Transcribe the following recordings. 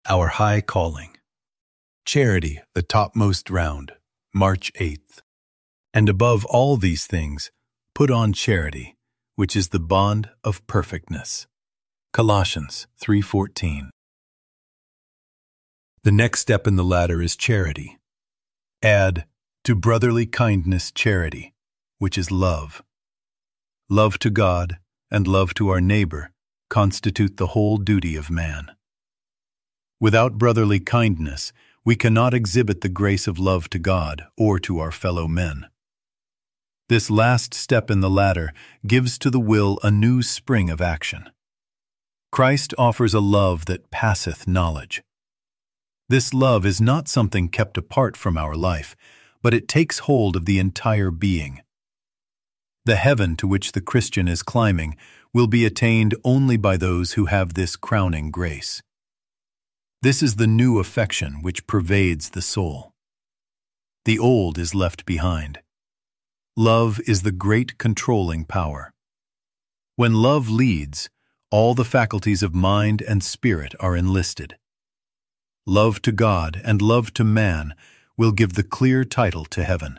Our High Calling. Charity, the topmost round, March 8th. And above all these things, put on charity, which is the bond of perfectness. Colossians 3:14. The next step in the ladder is charity. Add to brotherly kindness charity, which is love. Love to God and love to our neighbor constitute the whole duty of man. Without brotherly kindness, we cannot exhibit the grace of love to God or to our fellow men. This last step in the ladder gives to the will a new spring of action. Christ offers a love that passeth knowledge. This love is not something kept apart from our life, but it takes hold of the entire being. The heaven to which the Christian is climbing will be attained only by those who have this crowning grace. This is the new affection which pervades the soul. The old is left behind. Love is the great controlling power. When love leads, all the faculties of mind and spirit are enlisted. Love to God and love to man will give the clear title to heaven.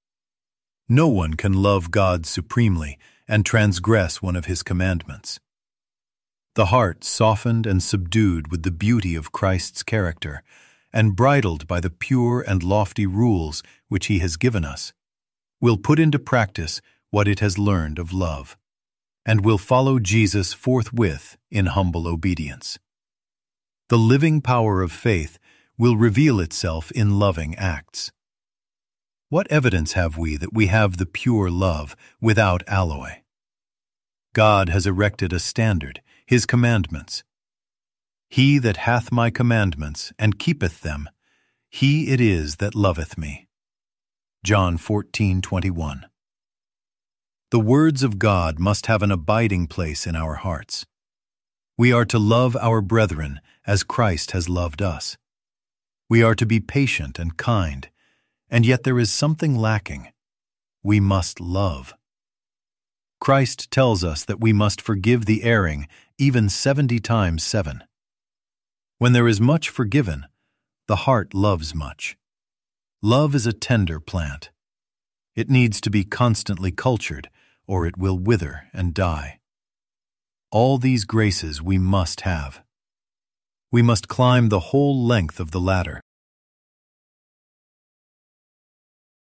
No one can love God supremely and transgress one of His commandments. The heart softened and subdued with the beauty of Christ's character, and bridled by the pure and lofty rules which He has given us, will put into practice what it has learned of love, and will follow Jesus forthwith in humble obedience. The living power of faith will reveal itself in loving acts. What evidence have we that we have the pure love without alloy? God has erected a standard, His commandments. He that hath my commandments and keepeth them, he it is that loveth me. John 14:21. The words of God must have an abiding place in our hearts. We are to love our brethren as Christ has loved us. We are to be patient and kind, and yet there is something lacking. We must love. Christ tells us that we must forgive the erring even 70 times 7. When there is much forgiven, the heart loves much. Love is a tender plant. It needs to be constantly cultured, or it will wither and die. All these graces we must have. We must climb the whole length of the ladder.